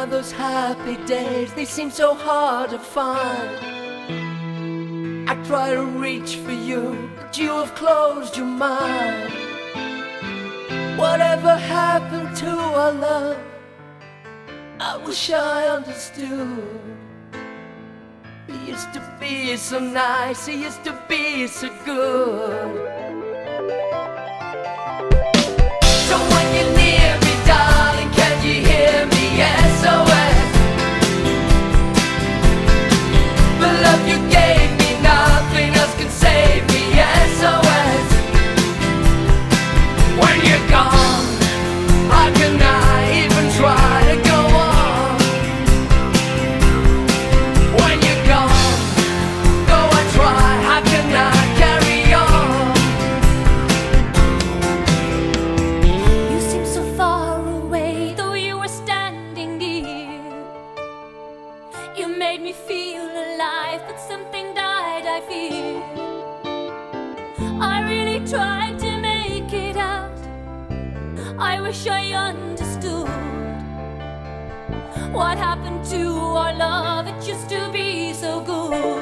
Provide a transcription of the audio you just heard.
are those happy days? They seem so hard to find. I try to reach for you, but you have closed your mind. Whatever happened to our love? I wish I understood. He used to be so nice, he used to be so good. So when you're near me, darling, can you hear me? SOS. The love you gave me, nothing else can save me. SOS. When you're gone, how can I even try to go on? When you're gone, though I try, how can I carry on? You seem so far away, though you were standing near. You made me feel alive, but something died, I fear. I really tried to make it out. I wish I understood what happened to our love. It used to be so good.